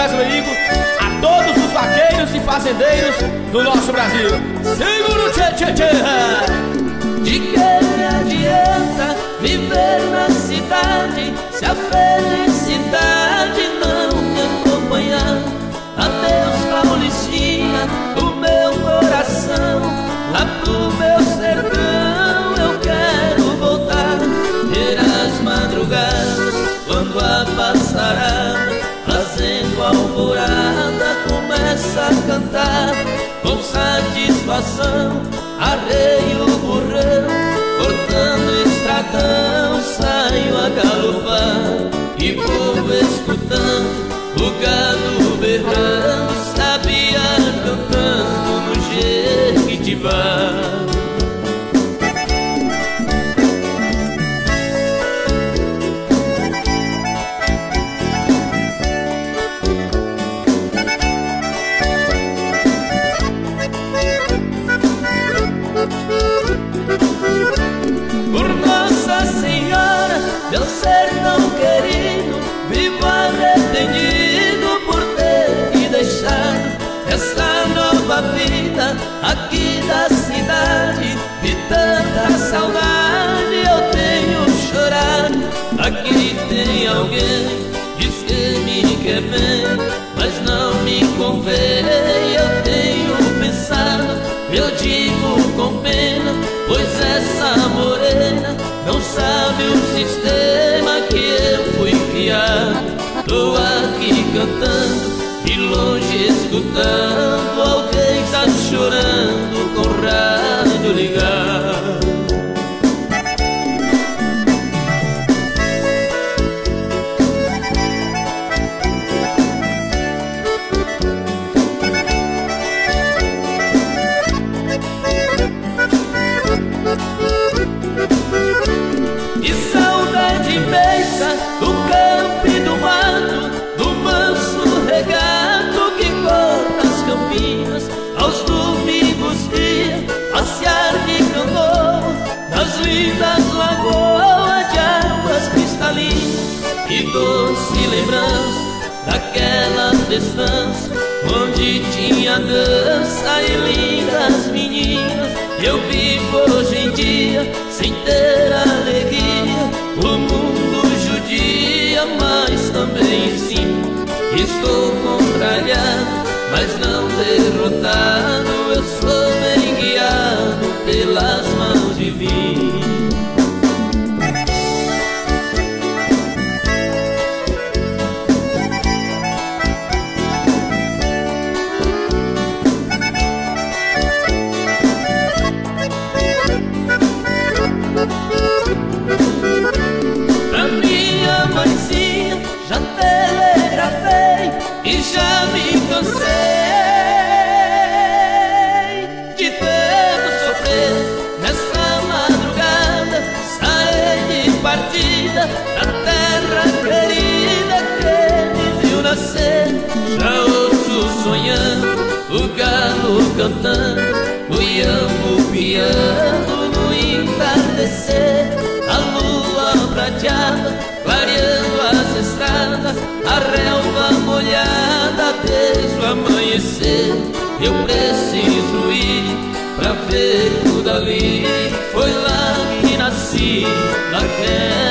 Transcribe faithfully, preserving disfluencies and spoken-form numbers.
mais amigo a todos os vaqueiros e fazendeiros do nosso Brasil. Segura o tchê tchê tchê. De que me adianta viver na cidade se a felicidade não me acompanhar? Adeus, Paulistinha, o meu coração, lá pro meu sertão eu quero voltar. Ter as madrugadas, quando a passarada, fazendo alvorada, começa a cantar. Com satisfação, arreio o burrão, cortando estradão, saio a galopar. E vou escutando o gado berrando, sabia cantando no Jequitibá. Por Nossa Senhora, meu sertão querido, vivo arrependido por ter te deixado. Essa nova vida aqui da cidade, de tanta saudade eu tenho chorado. Aqui tem alguém, diz que me quer bem, mas não me convém. Eu tenho pensado, eu digo com pena, pois essa morena não sabe o sistema que eu fui criado. Tô aqui cantando, de longe escutando, alguém tá chorando com o rádio ligado. E saudade imensa do campo e do mato, do manso regato que corta as campinas. Aos domingos ia passear de canoa nas lindas lagoas de águas cristalinas. Que doce lembrança daquela festança, onde tinha dança e lindas meninas. Eu vivo hoje em dia sem ter alegria, o mundo judia, mas também ensina. Estou contrariado, mas não derrotado, eu sou bem guiado pelas mãos divinas. Pra minha mãezinha já telegrafei e já me cansei de tanto sofrer. Nesta madrugada saí de partida da terra querida que me viu nascer. Já ouço sonhando, o galo cantando, o iambo piando no entardecer. A lua prateada clareando as estradas, a relva molhada desde o amanhecer. Eu preciso ir pra ver tudo ali, foi lá que nasci, naquela